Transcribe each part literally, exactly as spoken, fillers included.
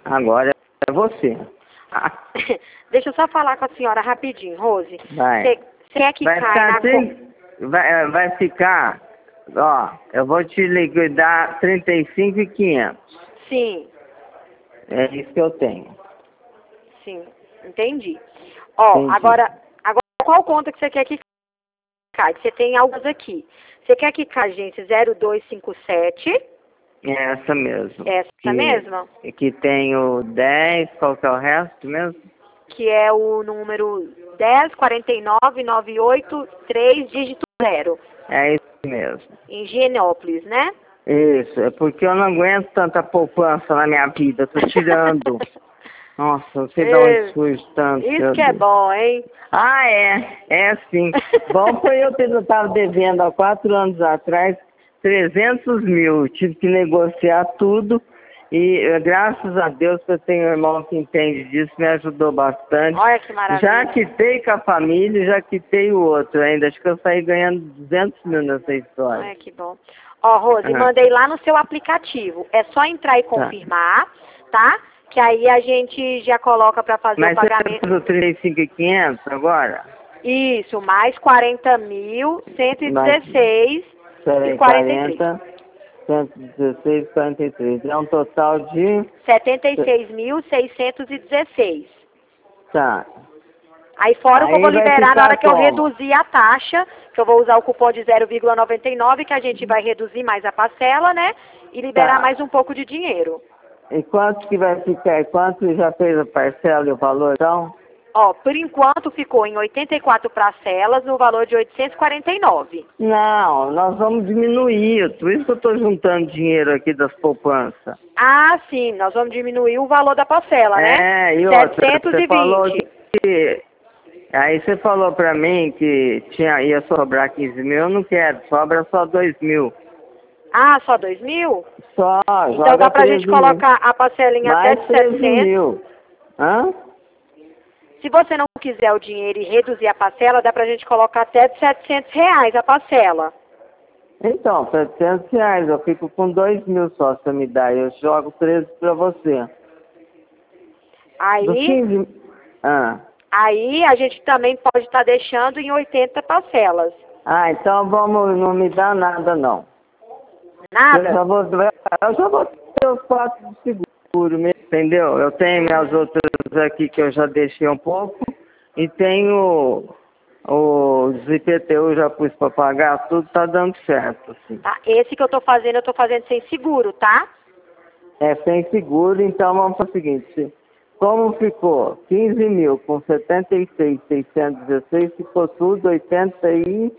Agora é você. Deixa eu só falar com a senhora rapidinho, Rose. Vai. Você quer que vai caia ficar na trin- conta? vai, vai ficar, ó, eu vou te liquidar trinta e cinco mil e quinhentos. Sim, É isso que eu tenho. sim, entendi. Ó, Entendi. agora, agora qual conta que você quer que caia? Você tem algumas aqui. Você quer que caia, gente, zero dois cinco sete? É essa mesmo. Essa que, mesma? Que tem o dez, qual que é o resto mesmo? Que é o número dez quarenta e nove noventa e oito três, dígito zero. É isso mesmo. Em Higienópolis, né? Isso, é porque eu não aguento tanta poupança na minha vida, tô tirando. Nossa, não sei de onde surge tanto. Isso que é bom, hein? Ah, é, é sim. Bom foi eu ter, eu estava devendo há quatro anos atrás trezentos mil, tive que negociar tudo e graças a Deus que eu tenho um irmão que entende disso, me ajudou bastante. Olha que maravilha. Já quitei com a família, já quitei o outro ainda, acho que eu saí ganhando duzentos mil nessa história. Olha que bom. Ó, Rose, Uhum. mandei lá no seu aplicativo, é só entrar e confirmar, tá? Que aí a gente já coloca para fazer Mas o pagamento. Mas você do trinta e cinco mil e quinhentos agora? Isso, mais quarenta mil, cento e dezesseis e quarenta e três. quarenta, cento e dezesseis, quarenta e três. É um total de... setenta e seis mil, seiscentos e dezesseis. Tá. Aí fora o que eu Aí vou vai liberar na hora que eu como? reduzir a taxa, que eu vou usar o cupom de zero vírgula noventa e nove, que a gente vai reduzir mais a parcela, né? E liberar Tá. mais um pouco de dinheiro. E quanto que vai ficar? Quanto já fez a parcela e o valor, então? Ó, por enquanto ficou em oitenta e quatro parcelas no valor de oitocentos e quarenta e nove. Não, nós vamos diminuir. Por isso que eu estou juntando dinheiro aqui das poupanças. Ah, sim, nós vamos diminuir o valor da parcela, né? É, e outra, setecentos e você vinte. falou que... Aí você falou pra mim que tinha, ia sobrar quinze mil, eu não quero, sobra só dois mil. Ah, só dois mil? Só, Então dá pra gente mil. colocar a parcelinha até Mais de treze setecentos. mil. Hã? Se você não quiser o dinheiro e reduzir a parcela, dá pra gente colocar até de setecentos reais a parcela. Então, setecentos reais, eu fico com dois mil só, se você me dá, eu jogo treze pra você. Do Aí, quinze... Ah. aí a gente também pode estar deixando em oitenta parcelas. Ah, então vamos, não me dá nada não. Nada? Eu já vou, eu já vou ter os quatro de seguro mesmo, entendeu? Eu tenho minhas outras aqui que eu já deixei um pouco e tenho os I P T U já pus para pagar, tudo tá dando certo, assim. Tá? Esse que eu tô fazendo, eu tô fazendo sem seguro, tá? É sem seguro, então vamos para o seguinte, como ficou quinze mil com setenta e seis mil seiscentos e dezesseis, ficou tudo oitenta e...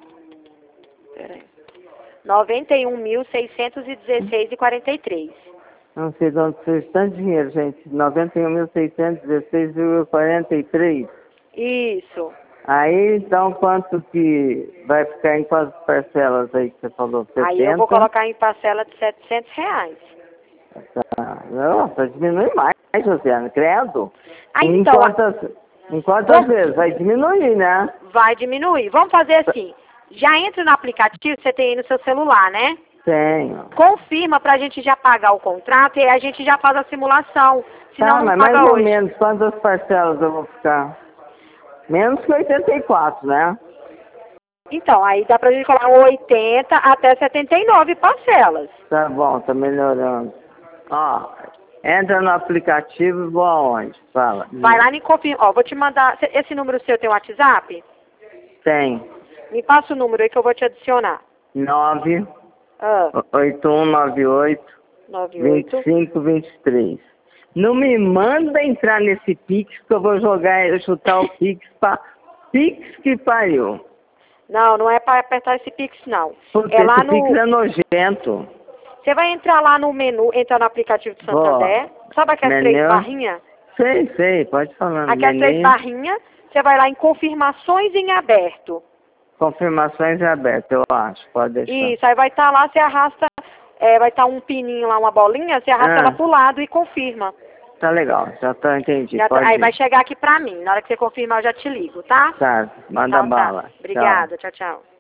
Peraí. noventa e um mil, seiscentos e dezesseis e quarenta e três. Não sei de onde fez tanto dinheiro, gente. noventa e um mil seiscentos e dezesseis vírgula quarenta e três. Isso. Aí, então, quanto que vai ficar em quantas parcelas aí que você falou? setenta? Aí eu vou colocar em parcela de setecentos reais. Tá. Nossa, diminui mais, Josiana, credo. Ah, Em então, quantas, em quantas Vamos- vezes? Vai diminuir, né? vai diminuir. Vamos fazer assim. Já entra no aplicativo, você tem aí no seu celular, né? Tenho. Confirma pra gente já pagar o contrato e aí a gente já faz a simulação. Senão Tá, não mas paga mais ou hoje. menos, quantas parcelas eu vou ficar? Menos que oitenta e quatro, né? Então, aí dá pra gente colocar oitenta até setenta e nove parcelas. Tá bom, tá melhorando. Ó, entra no aplicativo e vou aonde? Fala. Vai lá e confirma. Ó, vou te mandar. Esse número seu tem WhatsApp? Tem. Me passa o número aí que eu vou te adicionar. nove Ah, oito um nove oito nove vinte oito. e cinco vinte e três. Não me manda entrar nesse Pix que eu vou jogar, eu chutar o Pix pra Pix que pariu. Não, não é para apertar esse Pix, não. Porque É lá esse Pix no. é nojento. Você vai entrar lá no menu, entrar no aplicativo do Santander. Sabe aquelas três Menu. barrinhas? Sei, sei, pode falar. Aquelas três Menu. barrinhas. Você vai lá em confirmações em aberto. Confirmações abertas, eu acho, pode deixar. Isso, aí vai estar lá, você arrasta, é, vai estar um pininho lá, uma bolinha, você arrasta Ah. ela pro lado e confirma. Tá legal, já tá, entendi. Já tá- pode aí ir. vai chegar aqui pra mim. Na hora que você confirmar, eu já te ligo, tá? Tá, manda Então tá. bala. Tchau. Obrigada, tchau, tchau.